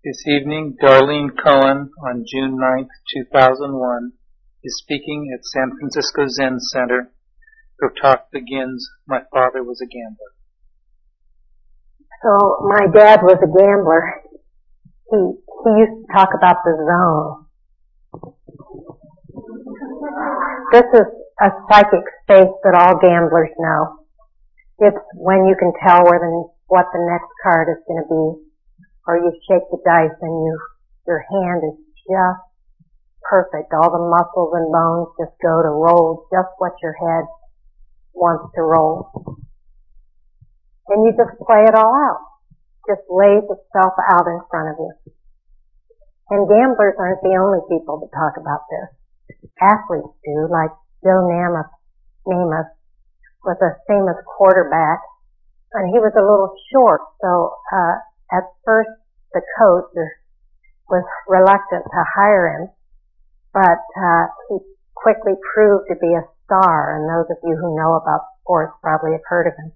This evening, Darlene Cohen, on June 9th, 2001, is speaking at San Francisco Zen Center. Her talk begins, "My father was a gambler." So my dad was a gambler. He used to talk about the zone. This is a psychic space that all gamblers know. It's when you can tell what the next card is going to be, or you shake the dice and your hand is just perfect. All the muscles and bones just go to roll just what your head wants to roll. And you just play it all out. Just lays itself out in front of you. And gamblers aren't the only people that talk about this. Athletes do, like Joe Namath was a famous quarterback, and he was a little short, so at first the coach was reluctant to hire him, but he quickly proved to be a star, and those of you who know about sports probably have heard of him.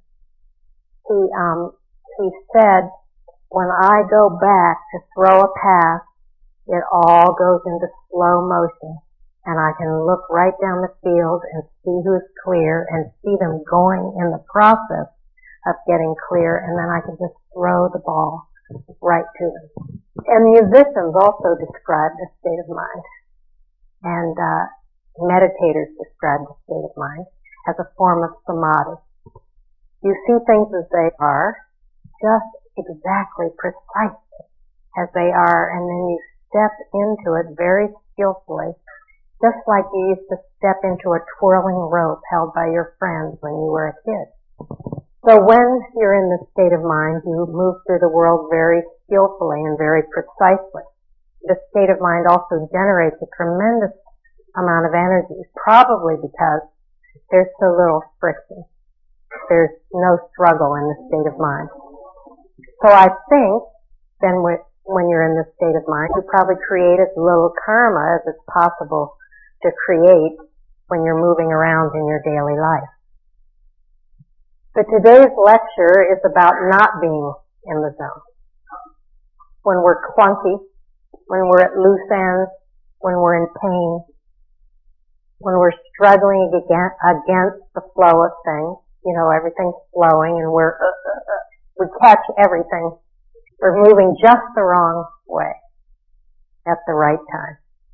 He said, "When I go back to throw a pass, it all goes into slow motion, and I can look right down the field and see who's clear and see them going in the process of getting clear, and then I can just throw the ball right to them." And musicians also describe this state of mind, and meditators describe the state of mind as a form of samadhi. You see things as they are, just exactly, precisely as they are, and then you step into it very skillfully, just like you used to step into a twirling rope held by your friends when you were a kid. So when you're in this state of mind, you move through the world very skillfully and very precisely. This state of mind also generates a tremendous amount of energy, probably because there's so little friction. There's no struggle in this state of mind. So I think then when you're in this state of mind, you probably create as little karma as it's possible to create when you're moving around in your daily life. But today's lecture is about not being in the zone. When we're clunky, when we're at loose ends, when we're in pain, when we're struggling against the flow of things, everything's flowing and we catch everything. We're moving just the wrong way at the right time.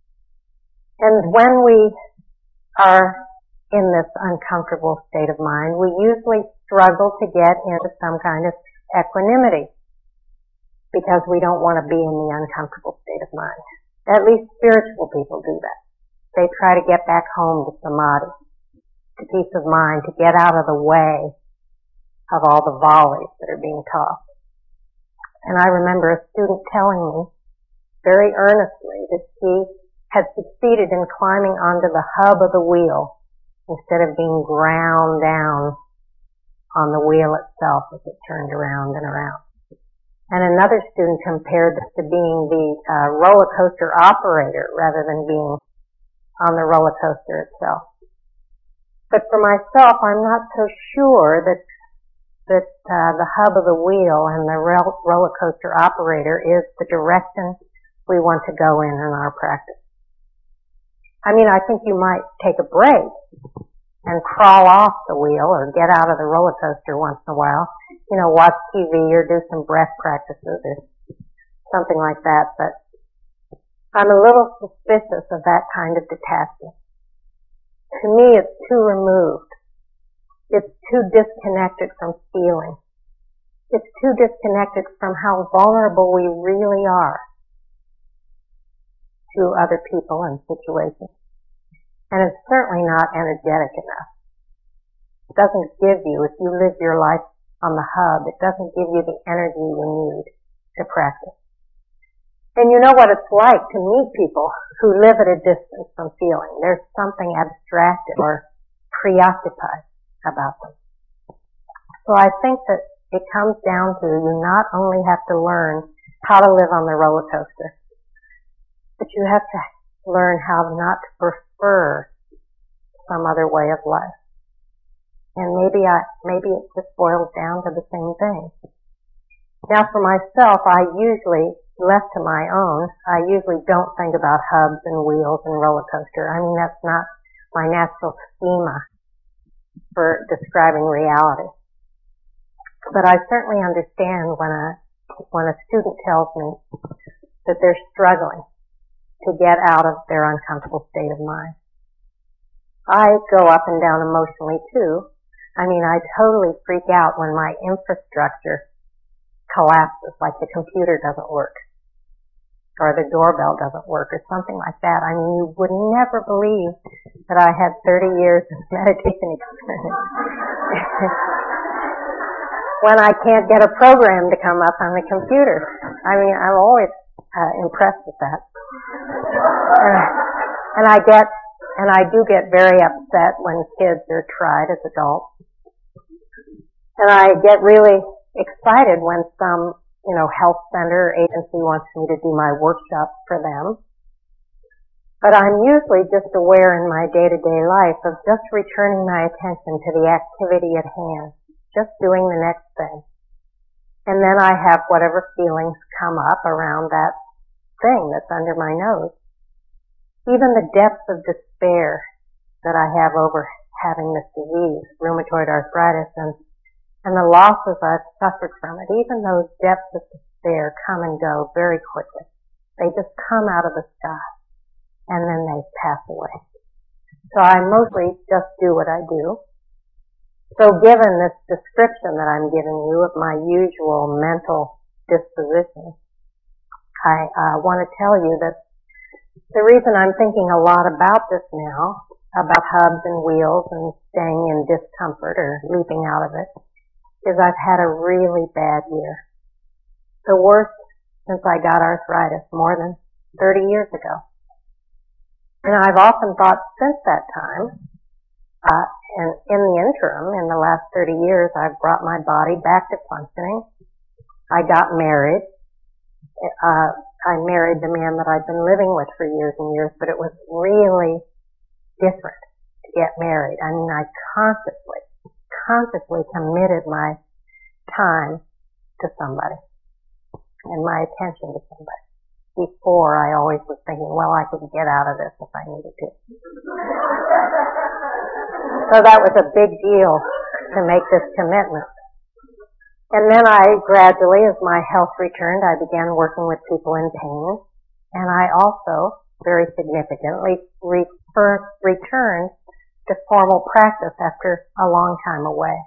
And when we are in this uncomfortable state of mind, we usually struggle to get into some kind of equanimity because we don't want to be in the uncomfortable state of mind. At least spiritual people do that. They try to get back home to samadhi, to peace of mind, to get out of the way of all the volleys that are being taught. And I remember a student telling me very earnestly that he had succeeded in climbing onto the hub of the wheel instead of being ground down on the wheel itself as it turned around and around. And another student compared this to being the roller coaster operator rather than being on the roller coaster itself. But for myself, I'm not so sure that the hub of the wheel and the roller coaster operator is the direction we want to go in our practice. I mean, I think you might take a break and crawl off the wheel or get out of the roller coaster once in a while, watch TV or do some breath practices or something like that, but I'm a little suspicious of that kind of detachment. To me, it's too removed. It's too disconnected from feeling. It's too disconnected from how vulnerable we really are to other people and situations. And it's certainly not energetic enough. It doesn't give you, if you live your life on the hub, it doesn't give you the energy you need to practice. And you know what it's like to meet people who live at a distance from feeling. There's something abstracted or preoccupied about them. So I think that it comes down to you not only have to learn how to live on the roller coaster, but you have to learn how not to prefer some other way of life. And maybe it just boils down to the same thing. Now for myself, I usually left to my own, I usually don't think about hubs and wheels and roller coaster. I mean, that's not my natural schema for describing reality. But I certainly understand when a student tells me that they're struggling to get out of their uncomfortable state of mind. I go up and down emotionally too. I mean, I totally freak out when my infrastructure collapses, like the computer doesn't work, or the doorbell doesn't work, or something like that. I mean, you would never believe that I had 30 years of meditation experience when I can't get a program to come up on the computer. I mean, I'm always impressed with that. And I do get very upset when kids are tried as adults. And I get really excited when some, health center or agency wants me to do my workshops for them. But I'm usually just aware in my day-to-day life of just returning my attention to the activity at hand, just doing the next thing. And then I have whatever feelings come up around that thing that's under my nose. Even the depths of despair that I have over having this disease, rheumatoid arthritis, and the losses I've suffered from it, even those depths of despair come and go very quickly. They just come out of the sky, and then they pass away. So I mostly just do what I do. So given this description that I'm giving you of my usual mental disposition, I want to tell you that the reason I'm thinking a lot about this now, about hubs and wheels and staying in discomfort or leaping out of it, is I've had a really bad year. The worst since I got arthritis more than 30 years ago. And I've often thought since that time, and in the interim, in the last 30 years, I've brought my body back to functioning. I got married. I married the man that I'd been living with for years and years, but it was really different to get married. I mean, I consciously committed my time to somebody and my attention to somebody. Before, I always was thinking, well, I could get out of this if I needed to. So that was a big deal to make this commitment. And then I gradually, as my health returned, I began working with people in pain. And I also, very significantly, returned to formal practice after a long time away.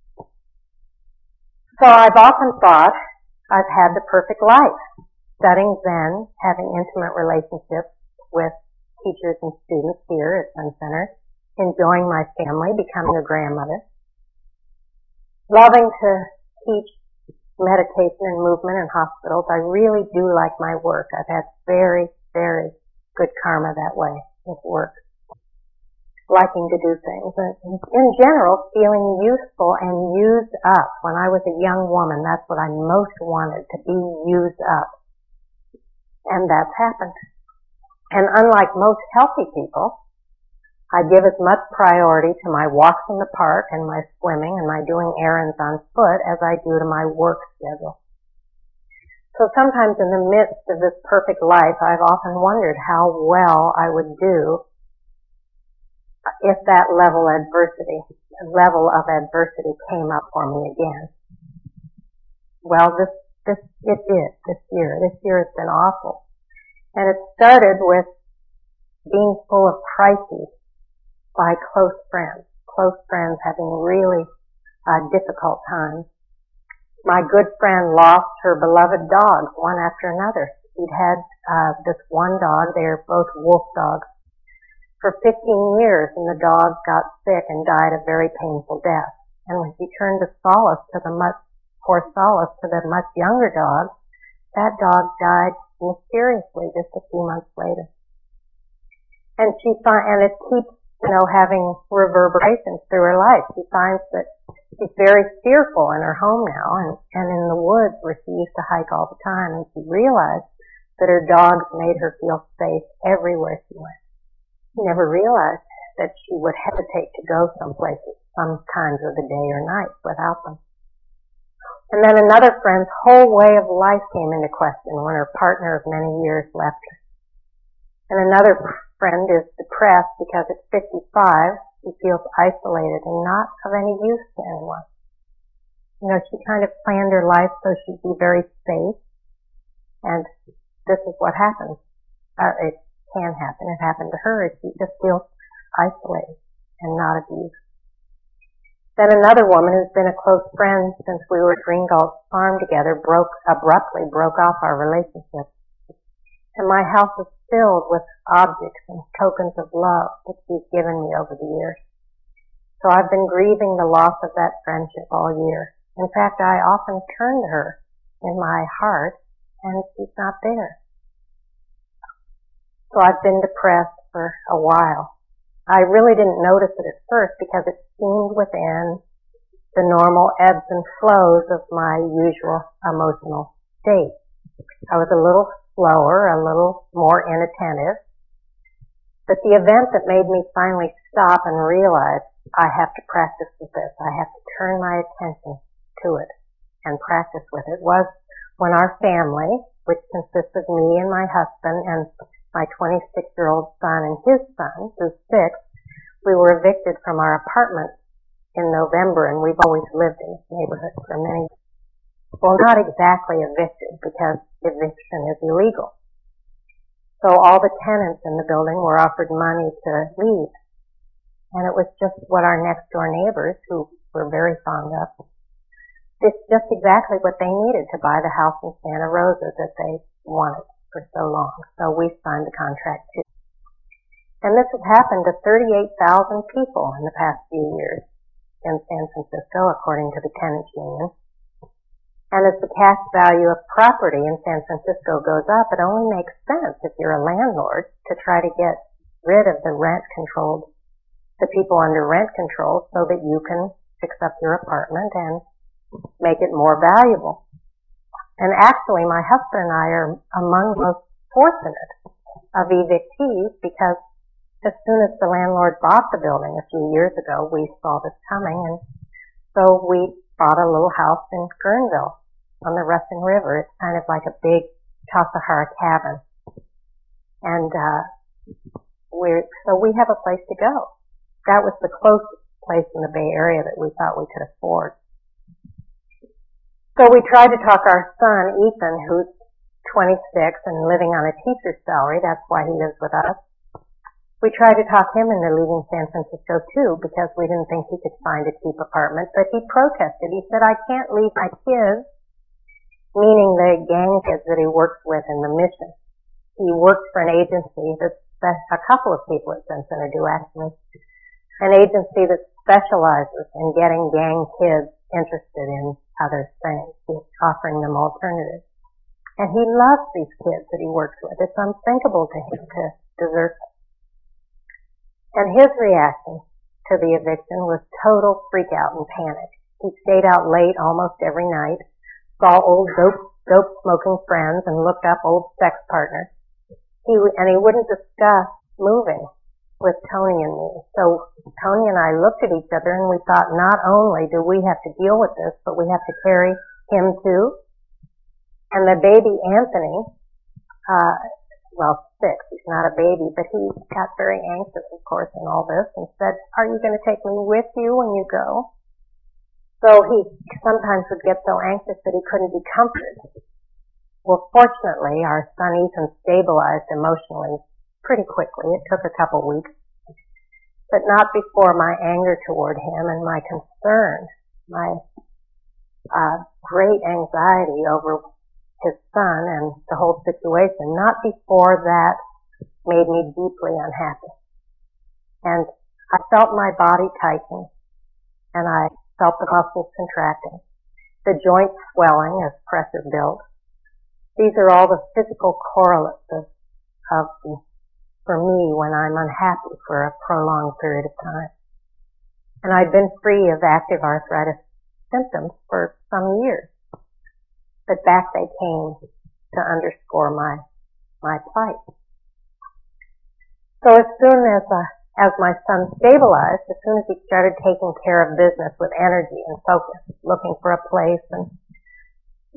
So I've often thought I've had the perfect life, studying Zen, having intimate relationships with teachers and students here at Zen Center, enjoying my family, becoming a grandmother, loving to teach meditation and movement in hospitals. I really do like my work. I've had very, very good karma that way with work. Liking to do things. And in general, feeling useful and used up. When I was a young woman, that's what I most wanted, to be used up. And that's happened. And unlike most healthy people, I give as much priority to my walks in the park and my swimming and my doing errands on foot as I do to my work schedule. So sometimes in the midst of this perfect life, I've often wondered how well I would do if that level of adversity came up for me again. Well, this year. This year has been awful. And it started with being full of crises by close friends having really difficult times. My good friend lost her beloved dogs, one after another. She'd had this one dog, they are both wolf dogs, for 15 years, and the dog got sick and died a very painful death. And when she turned to solace to the much younger dog, that dog died mysteriously just a few months later. And it keeps, having reverberations through her life. She finds that she's very fearful in her home now and in the woods where she used to hike all the time, and she realized that her dogs made her feel safe everywhere she went. She never realized that she would hesitate to go some places, some times of the day or night without them. And then another friend's whole way of life came into question when her partner of many years left her. And another friend is depressed because at 55 she feels isolated and not of any use to anyone. You know, she kind of planned her life so she'd be very safe, and this is what happens. It can happen. It happened to her. She just feels isolated and not of use. Then another woman who's been a close friend since we were at Green Gulch Farm together abruptly broke off our relationship. And my house is filled with objects and tokens of love that she's given me over the years. So I've been grieving the loss of that friendship all year. In fact, I often turn to her in my heart, and she's not there. So I've been depressed for a while. I really didn't notice it at first because it seemed within the normal ebbs and flows of my usual emotional state. I was a little slower, a little more inattentive. But the event that made me finally stop and realize I have to practice with this, I have to turn my attention to it and practice with it, was when our family, which consists of me and my husband and my 26-year-old son and his son, who's 6, we were evicted from our apartment in November, and we've always lived in this neighborhood for many years. Well, not exactly evicted, because eviction is illegal. So all the tenants in the building were offered money to leave. And it was just what our next door neighbors, who we're very fond of, it's just exactly what they needed to buy the house in Santa Rosa that they wanted for so long. So we signed the contract too. And this has happened to 38,000 people in the past few years in San Francisco, according to the tenants union. And as the cash value of property in San Francisco goes up, it only makes sense if you're a landlord to try to get rid of the people under rent control so that you can fix up your apartment and make it more valuable. And actually, my husband and I are among the most fortunate of evictees because as soon as the landlord bought the building a few years ago, we saw this coming, and so we bought a little house in Guerneville on the Rustling River. It's kind of like a big Tassajara cabin. And so we have a place to go. That was the closest place in the Bay Area that we thought we could afford. So we tried to talk our son, Ethan, who's 26 and living on a teacher's salary. That's why he lives with us. We tried to talk him into leaving San Francisco too, because we didn't think he could find a cheap apartment, but he protested. He said, I can't leave my kids, meaning the gang kids that he works with in the mission. He works for an agency a couple of people at Zen Center do actually, an agency that specializes in getting gang kids interested in other things. He's offering them alternatives. And he loves these kids that he works with. It's unthinkable to him to desert them. And his reaction to the eviction was total freak out and panic. He stayed out late almost every night, saw old dope smoking friends, and looked up old sex partners. He wouldn't discuss moving with Tony and me. So Tony and I looked at each other and we thought, not only do we have to deal with this, but we have to carry him too. And the baby Anthony, 6, he's not a baby, but he got very anxious, of course, in all this and said, are you going to take me with you when you go? So he sometimes would get so anxious that he couldn't be comforted. Well, fortunately, our son Ethan stabilized emotionally pretty quickly. It took a couple weeks, but not before my anger toward him and my concern, my great anxiety over his son and the whole situation, not before that made me deeply unhappy. And I felt my body tighten, and I felt the muscles contracting, the joints swelling as pressure built. These are all the physical correlates for me when I'm unhappy for a prolonged period of time. And I'd been free of active arthritis symptoms for some years. But back they came to underscore my plight. So as soon as my son stabilized, as soon as he started taking care of business with energy and focus, looking for a place and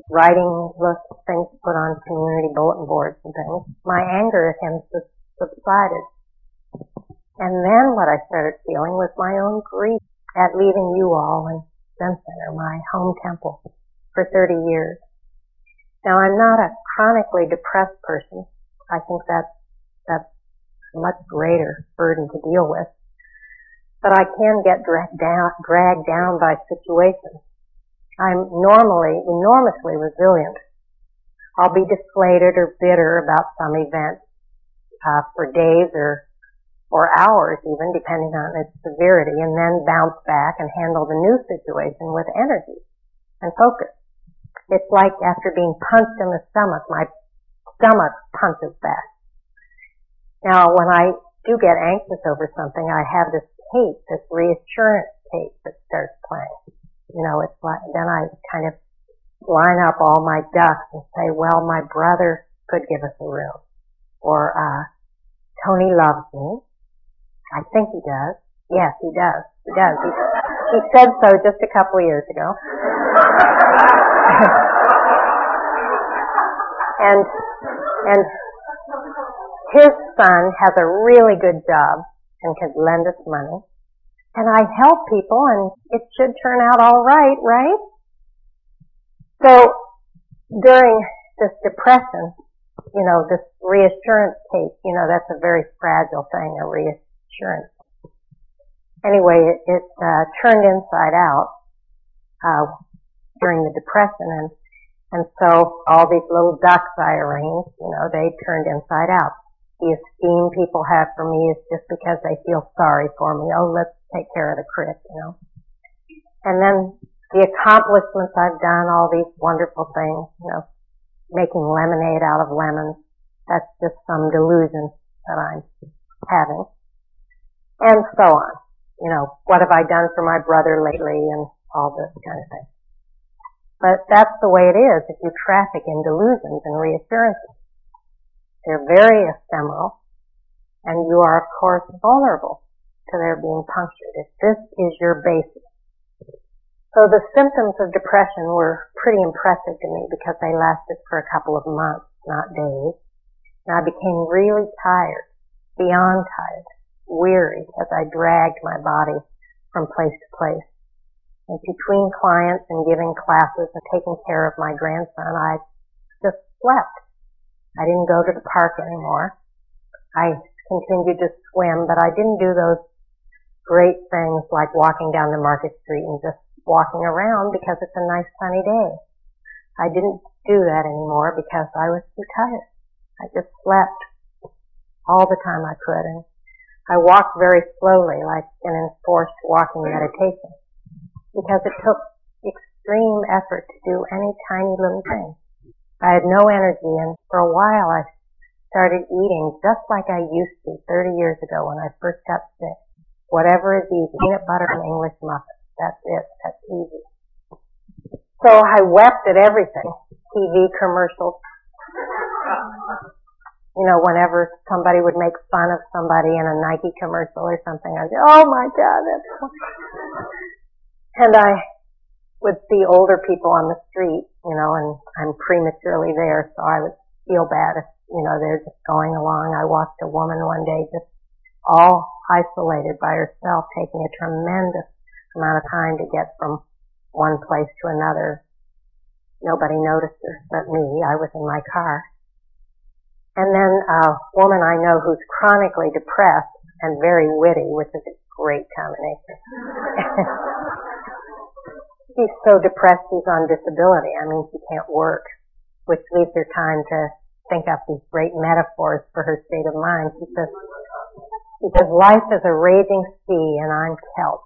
writing things to put on community bulletin boards and things, my anger at him subsided. And then what I started feeling was my own grief at leaving you all in Zen Center, my home temple, for 30 years. Now, I'm not a chronically depressed person. I think that's a much greater burden to deal with. But I can get dragged down by situations. I'm normally enormously resilient. I'll be deflated or bitter about some event for days or hours even, depending on its severity, and then bounce back and handle the new situation with energy and focus. It's like after being punched in the stomach, my stomach punches back. Now, when I do get anxious over something, I have this tape, this reassurance tape that starts playing. You know, it's like, then I kind of line up all my ducks and say, well, my brother could give us a room. Or, Tony loves me. I think he does. Yes, he does. He does. He said so just a couple of years ago. and his son has a really good job and can lend us money. And I help people, and it should turn out all right, right? So during this depression, you know, this reassurance tape, you know, that's a very fragile thing, a reassurance. Anyway, it turned inside out during the depression, and so all these little ducks I arranged, you know, they turned inside out. The esteem people have for me is just because they feel sorry for me. Oh, let's take care of the critic, you know. And then the accomplishments I've done, all these wonderful things, you know, making lemonade out of lemons, that's just some delusion that I'm having. And so on. You know, what have I done for my brother lately and all this kind of thing. But that's the way it is if you traffic in delusions and reassurances. They're very ephemeral, and you are, of course, vulnerable to their being punctured if this is your basis. So the symptoms of depression were pretty impressive to me because they lasted for a couple of months, not days. And I became really tired, beyond tired, weary as I dragged my body from place to place. And between clients and giving classes and taking care of my grandson, I just slept. I didn't go to the park anymore. I continued to swim, but I didn't do those great things like walking down the Market Street and just walking around because it's a nice sunny day. I didn't do that anymore because I was too tired. I just slept all the time I could, and I walked very slowly, like an enforced walking meditation, because it took extreme effort to do any tiny little thing. I had no energy, and for a while I started eating just like I used to 30 years ago when I first got sick. Whatever is easy, peanut butter and English muffins. That's it. That's easy. So I wept at everything. TV commercials. You know, whenever somebody would make fun of somebody in a Nike commercial or something, I'd go, oh my God, that's funny. And I would see older people on the street, you know, and I'm prematurely there, so I would feel bad if, you know, they're just going along. I watched a woman one day just all isolated by herself, taking a tremendous amount of time to get from one place to another. Nobody noticed her but me. I was in my car. And then a woman I know who's chronically depressed and very witty, which is a great combination. She's so depressed she's on disability. I mean, she can't work, which leaves her time to think up these great metaphors for her state of mind. She says, life is a raging sea and I'm kelp.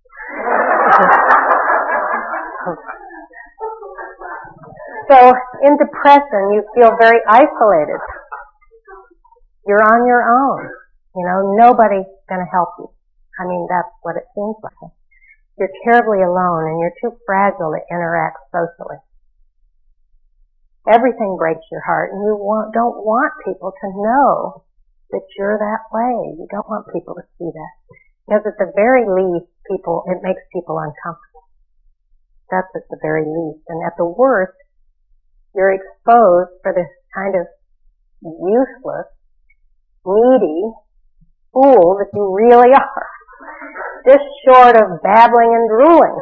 So in depression, you feel very isolated. You're on your own. You know, nobody's going to help you. I mean, that's what it seems like. You're terribly alone and you're too fragile to interact socially. Everything breaks your heart and you don't want people to know that you're that way. You don't want people to see that. Because at the very least, it makes people uncomfortable. That's at the very least. And at the worst, you're exposed for this kind of useless, needy fool that you really are, just short of babbling and drooling.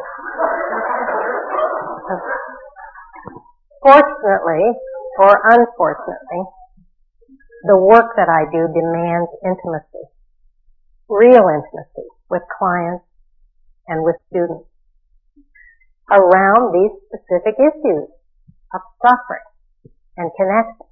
Fortunately, or unfortunately, the work that I do demands intimacy, real intimacy with clients and with students around these specific issues of suffering and connection.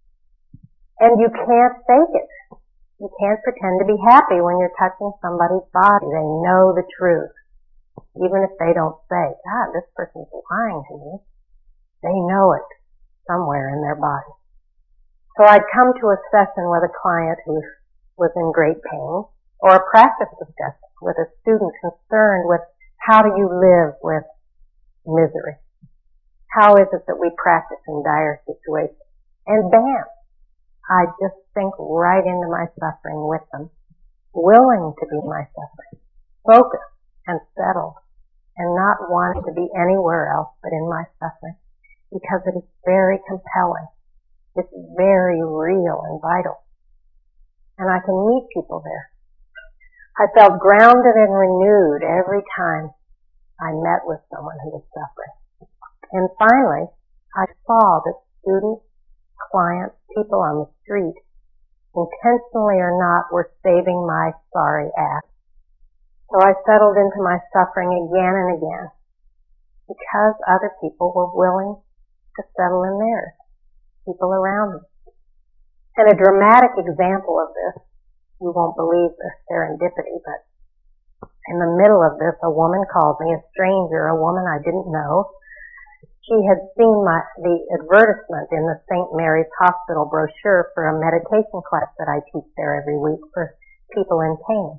And you can't fake it. You can't pretend to be happy when you're touching somebody's body. They know the truth. Even if they don't say, God, this person's lying to me. They know it somewhere in their body. So I'd come to a session with a client who was in great pain, or a practice discussion with a student concerned with how do you live with misery? How is it that we practice in dire situations? And bam! I just sink right into my suffering with them, willing to be my suffering, focused and settled, and not wanting to be anywhere else but in my suffering, because it is very compelling. It's very real and vital. And I can meet people there. I felt grounded and renewed every time I met with someone who was suffering. And finally, I saw that students, clients, people on the street, intentionally or not, were saving my sorry ass. So I settled into my suffering again and again, because other people were willing to settle in theirs, people around me. And a dramatic example of this, you won't believe the serendipity, but in the middle of this, a woman called me, a stranger, a woman I didn't know. She had seen the advertisement in the St. Mary's Hospital brochure for a meditation class that I teach there every week for people in pain.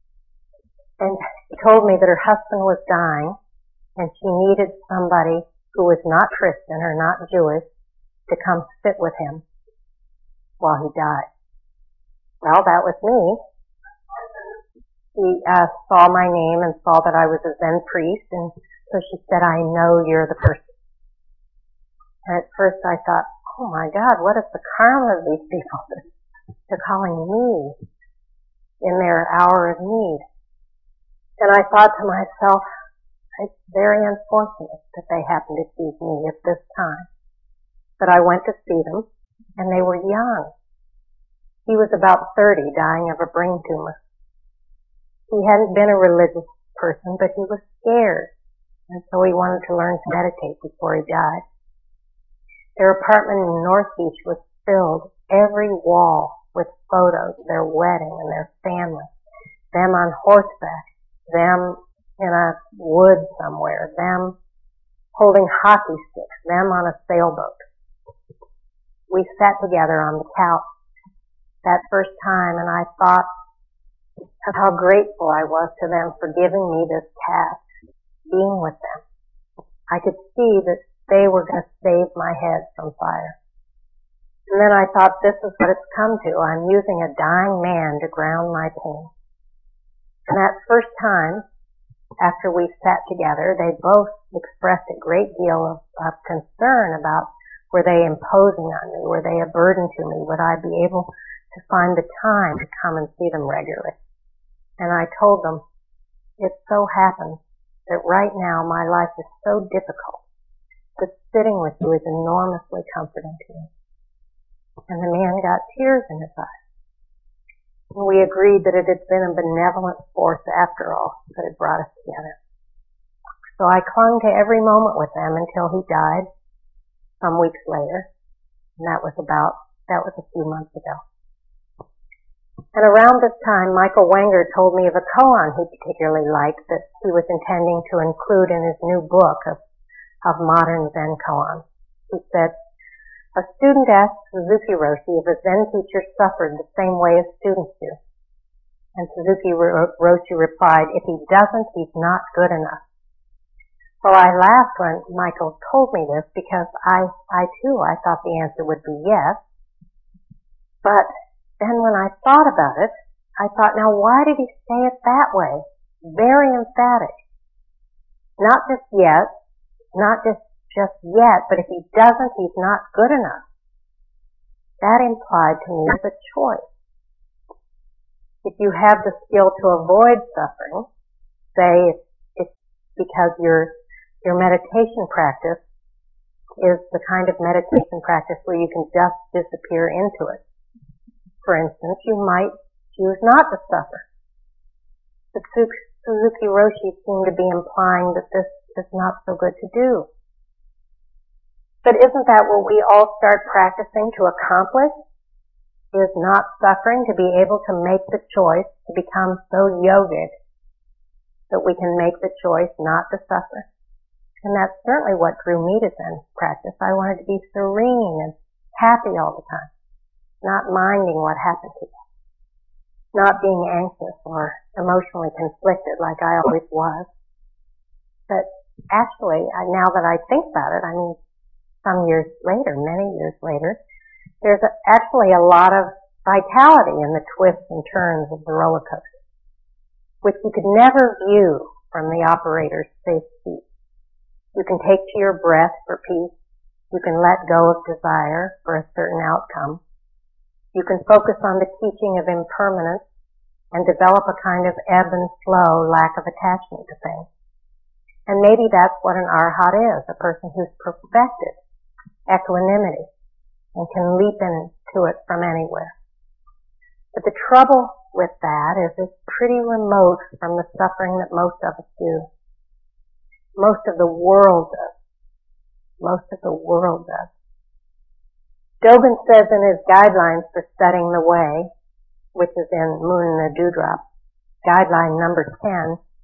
And she told me that her husband was dying, and she needed somebody who was not Christian or not Jewish to come sit with him while he died. Well, that was me. She saw my name and saw that I was a Zen priest, and so she said, I know you're the person. And at first I thought, oh my God, what is the karma of these people? They're calling me in their hour of need. And I thought to myself, it's very unfortunate that they happened to choose me at this time. But I went to see them, and they were young. He was about 30, dying of a brain tumor. He hadn't been a religious person, but he was scared, and so he wanted to learn to meditate before he died. Their apartment in North Beach was filled, every wall, with photos of their wedding and their family, them on horseback, them in a wood somewhere, them holding hockey sticks, them on a sailboat. We sat together on the couch that first time, and I thought of how grateful I was to them for giving me this task, being with them. I could see that they were going to save my head from fire. And then I thought, this is what it's come to. I'm using a dying man to ground my pain. And that first time, after we sat together, they both expressed a great deal of concern about, were they imposing on me? Were they a burden to me? Would I be able to find the time to come and see them regularly? And I told them, it so happens that right now my life is so difficult that sitting with you is enormously comforting to me. And the man got tears in his eyes. And we agreed that it had been a benevolent force after all that had brought us together. So I clung to every moment with them until he died some weeks later. And that was a few months ago. And around this time, Michael Wenger told me of a koan he particularly liked that he was intending to include in his new book of modern Zen koans. He said, a student asked Suzuki Roshi if a Zen teacher suffered the same way as students do. And Suzuki Roshi replied, if he doesn't, he's not good enough. Well, I laughed when Michael told me this because I thought the answer would be yes. But then when I thought about it, I thought, now why did he say it that way? Very emphatic. Not just yes, not just just yet, but if he doesn't, he's not good enough. That implied to me is a choice. If you have the skill to avoid suffering, say it's because your meditation practice is the kind of meditation practice where you can just disappear into it. For instance, you might choose not to suffer. But Suzuki Roshi seemed to be implying that this is not so good to do. But isn't that what we all start practicing to accomplish? Is not suffering, to be able to make the choice to become so yogic that we can make the choice not to suffer. And that's certainly what drew me to Zen practice. I wanted to be serene and happy all the time, not minding what happened to me, not being anxious or emotionally conflicted like I always was. But actually, now that I think about it, I mean, some years later, many years later, there's actually a lot of vitality in the twists and turns of the roller coaster, which you could never view from the operator's safe seat. You can take to your breath for peace. You can let go of desire for a certain outcome. You can focus on the teaching of impermanence and develop a kind of ebb and flow lack of attachment to things. And maybe that's what an arhat is, a person who's perfected equanimity and can leap into it from anywhere. But the trouble with that is it's pretty remote from the suffering that most of us do. Most of the world does. Most of the world does. Dogen says in his guidelines for studying the way, which is in Moon and the Dewdrop, guideline number 10,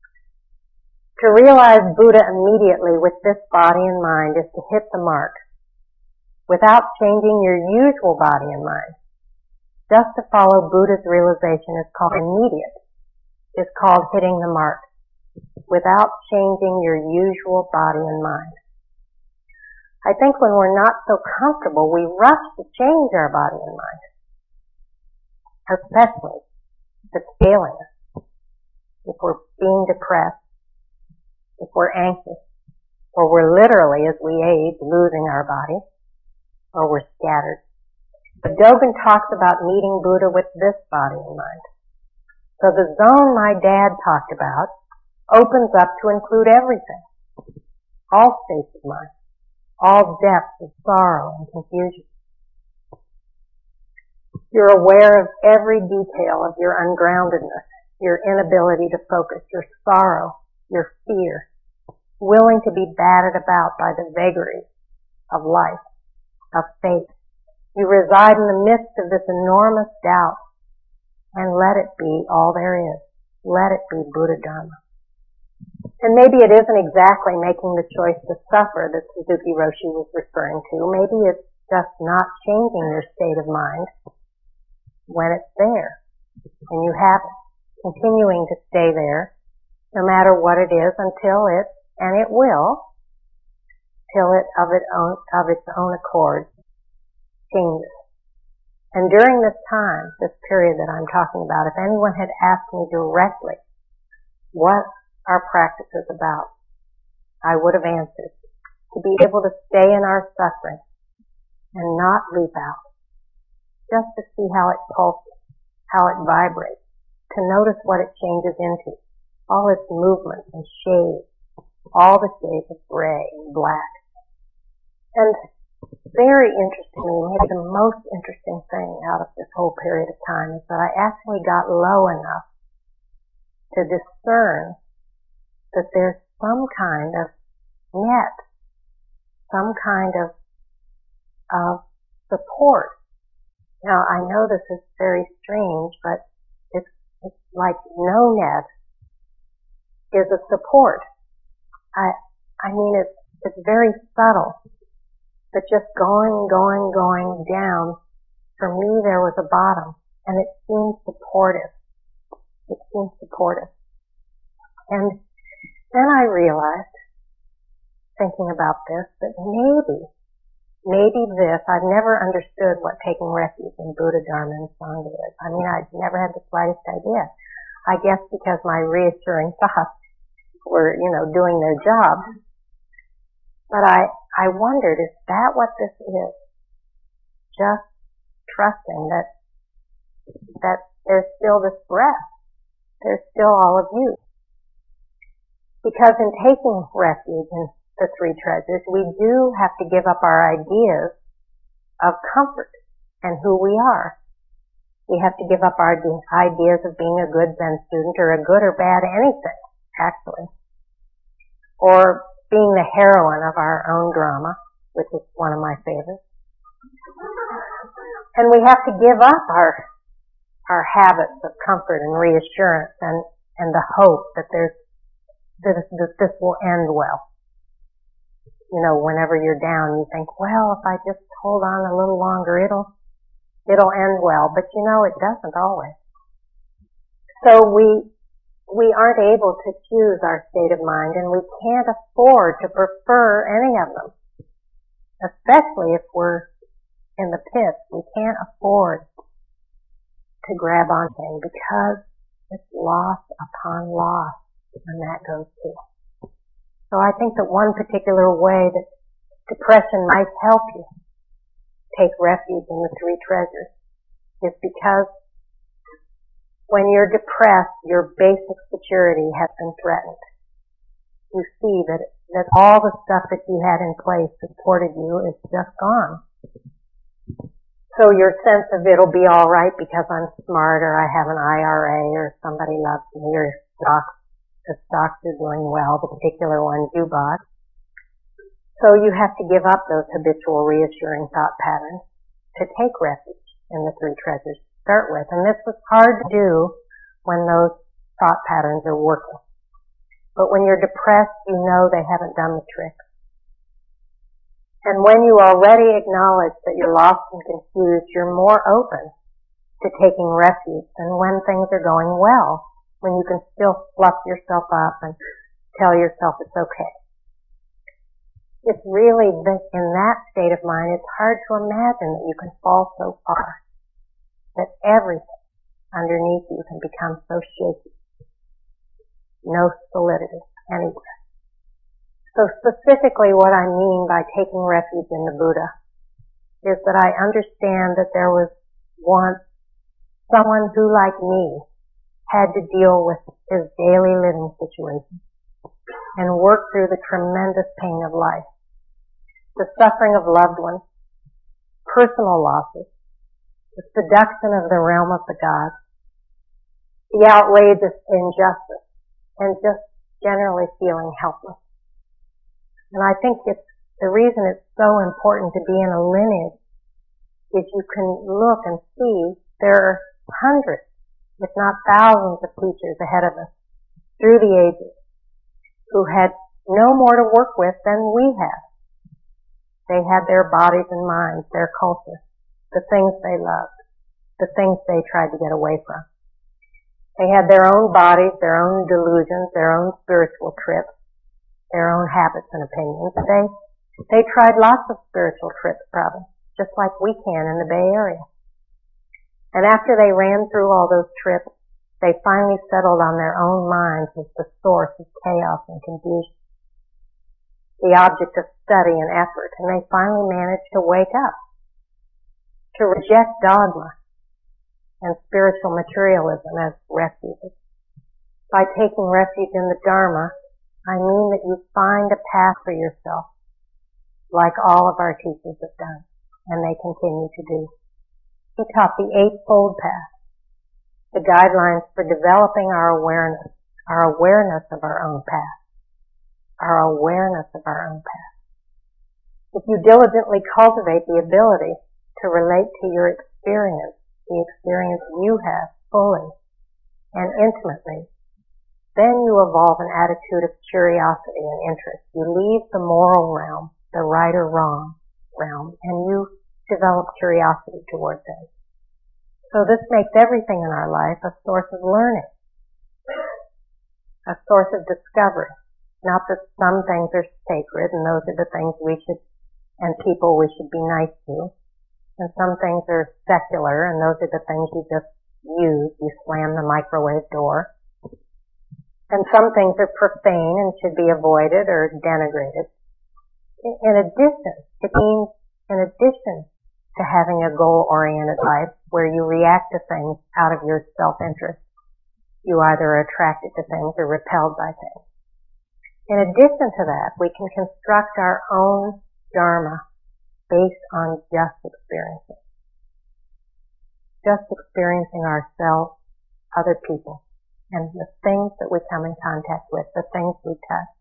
to realize Buddha immediately with this body and mind is to hit the mark, without changing your usual body and mind. Just to follow Buddha's realization is called immediate, is called hitting the mark, without changing your usual body and mind. I think when we're not so comfortable, we rush to change our body and mind, especially if it's failing us. If we're being depressed, if we're anxious, or we're literally, as we age, losing our body, or we're scattered. But Dogen talks about meeting Buddha with this body and mind. So the zone my dad talked about opens up to include everything, all states of mind, all depths of sorrow and confusion. You're aware of every detail of your ungroundedness, your inability to focus, your sorrow, your fear, willing to be batted about by the vagaries of life, of fate. You reside in the midst of this enormous doubt, and let it be all there is. Let it be Buddha Dharma. And maybe it isn't exactly making the choice to suffer that Suzuki Roshi was referring to. Maybe it's just not changing your state of mind when it's there. And you have it, continuing to stay there, no matter what it is, until it, and it will, till it of its own accord changes. And during this time, this period that I'm talking about, if anyone had asked me directly what our practice is about, I would have answered, to be able to stay in our suffering and not leap out, just to see how it pulses, how it vibrates, to notice what it changes into, all its movements and shades, all the shades of gray and black. And very interestingly, maybe the most interesting thing out of this whole period of time is that I actually got low enough to discern that there's some kind of net, some kind of support. Now, I know this is very strange, but it's like no net is a support. I mean, it's very subtle, but just going down, for me there was a bottom, and it seemed supportive. It seemed supportive. And then I realized, thinking about this, that maybe this, I've never understood what taking refuge in Buddha, Dharma, and Sangha is. I mean, I've never had the slightest idea. I guess because my reassuring thoughts were, doing their job. But I wondered, is that what this is? Just trusting that there's still this breath. There's still all of you. Because in taking refuge in the three treasures, we do have to give up our ideas of comfort and who we are. We have to give up our ideas of being a good Zen student or a good or bad anything, actually. Or being the heroine of our own drama, which is one of my favorites. And we have to give up our habits of comfort and reassurance and the hope that this will end well. You know, whenever you're down, you think, well, if I just hold on a little longer, it'll end well. But you know, it doesn't always. So we aren't able to choose our state of mind, and we can't afford to prefer any of them. Especially if we're in the pits, we can't afford to grab onto, because it's loss upon loss when that goes too. So I think that one particular way that depression might help you take refuge in the three treasures is because when you're depressed, your basic security has been threatened. You see that all the stuff that you had in place supported you is just gone. So your sense of it'll be all right because I'm smart, or I have an IRA, or somebody loves me, or the stocks are doing well, the particular ones you bought. So you have to give up those habitual reassuring thought patterns to take refuge in the three treasures to start with. And this was hard to do when those thought patterns are working. But when you're depressed, you know they haven't done the trick. And when you already acknowledge that you're lost and confused, you're more open to taking refuge than when things are going well, when you can still fluff yourself up and tell yourself it's okay. It's really in that state of mind, it's hard to imagine that you can fall so far, that everything underneath you can become so shaky. No solidity anywhere. So specifically what I mean by taking refuge in the Buddha is that I understand that there was once someone who, like me, had to deal with his daily living situation and work through the tremendous pain of life, the suffering of loved ones, personal losses, the seduction of the realm of the gods, the outrageous injustice, and just generally feeling helpless. And I think the reason it's so important to be in a lineage is you can look and see there are hundreds, if not thousands of teachers ahead of us through the ages who had no more to work with than we have. They had their bodies and minds, their culture, the things they loved, the things they tried to get away from. They had their own bodies, their own delusions, their own spiritual trips, their own habits and opinions. They tried lots of spiritual trips probably, just like we can in the Bay Area. And after they ran through all those trips, they finally settled on their own minds as the source of chaos and confusion, the object of study and effort, and they finally managed to wake up, to reject dogma and spiritual materialism as refuges. By taking refuge in the Dharma, I mean that you find a path for yourself, like all of our teachers have done, and they continue to do. He taught the Eightfold Path, the guidelines for developing our awareness of our own path, our awareness of our own path. If you diligently cultivate the ability to relate to your experience, the experience you have fully and intimately, then you evolve an attitude of curiosity and interest. You leave the moral realm, the right or wrong realm, and you develop curiosity toward things. So this makes everything in our life a source of learning, a source of discovery. Not that some things are sacred, and those are the things and people we should be nice to, and some things are secular, and those are the things you just use. You slam the microwave door. And some things are profane and should be avoided or denigrated. In addition, it means in addition to having a goal-oriented life where you react to things out of your self-interest, you either are attracted to things or repelled by things. In addition to that, we can construct our own dharma based on just experiencing. Just experiencing ourselves, other people, and the things that we come in contact with, the things we touch.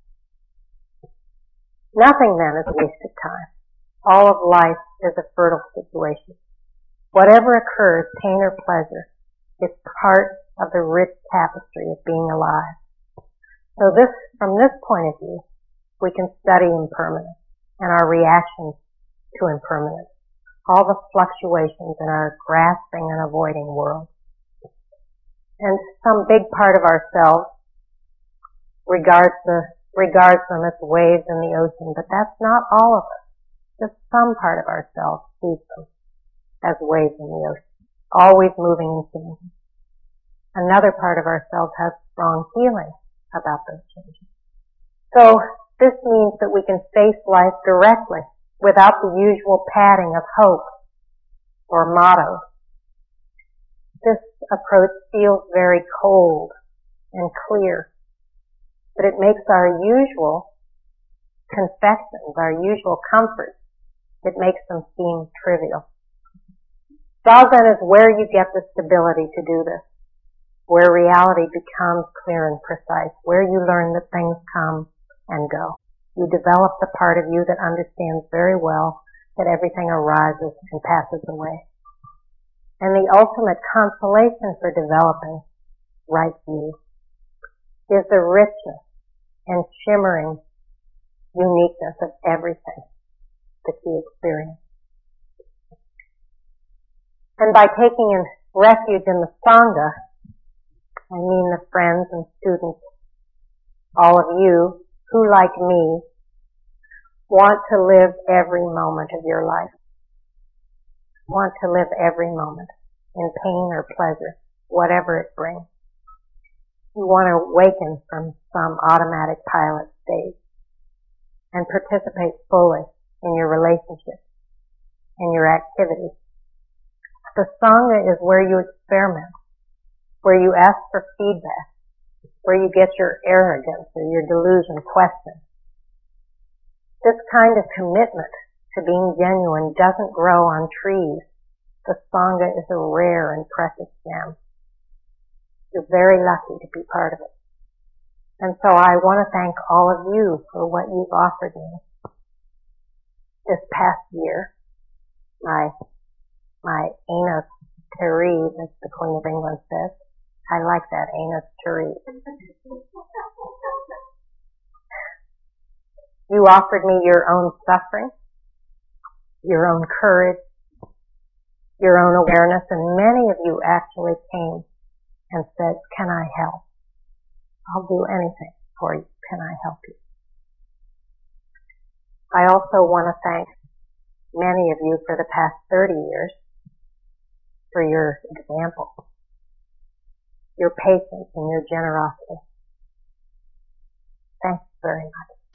Nothing then is wasted time. All of life is a fertile situation. Whatever occurs, pain or pleasure, is part of the rich tapestry of being alive. So from this point of view, we can study impermanence and our reactions to impermanence, all the fluctuations in our grasping and avoiding world. And some big part of ourselves regards them as waves in the ocean, but that's not all of us. Just some part of ourselves sees them as waves in the ocean, always moving and changing. Another part of ourselves has strong feelings about those changes. So this means that we can face life directly without the usual padding of hope or mottos. This approach feels very cold and clear, but it makes our usual confections, our usual comforts, it makes them seem trivial. Zazen is where you get the stability to do this, where reality becomes clear and precise, where you learn that things come and go. You develop the part of you that understands very well that everything arises and passes away. And the ultimate consolation for developing right view is the richness and shimmering uniqueness of everything that you experience. And by taking refuge in the Sangha, I mean the friends and students, all of you who, like me, want to live every moment of your life. Want to live every moment in pain or pleasure, whatever it brings. You want to awaken from some automatic pilot state and participate fully in your relationships, in your activities. The Sangha is where you experiment, where you ask for feedback, where you get your arrogance or your delusion questioned. This kind of commitment to being genuine doesn't grow on trees. The Sangha is a rare and precious gem. You're very lucky to be part of it. And so I want to thank all of you for what you've offered me this past year. My Anus Teri, as the Queen of England says. I like that, Anus Teri. You offered me your own suffering, your own courage, your own awareness, and many of you actually came and said, "Can I help? I'll do anything for you. Can I help you?" I also want to thank many of you for the past 30 years for your example, your patience and your generosity. Thanks very much.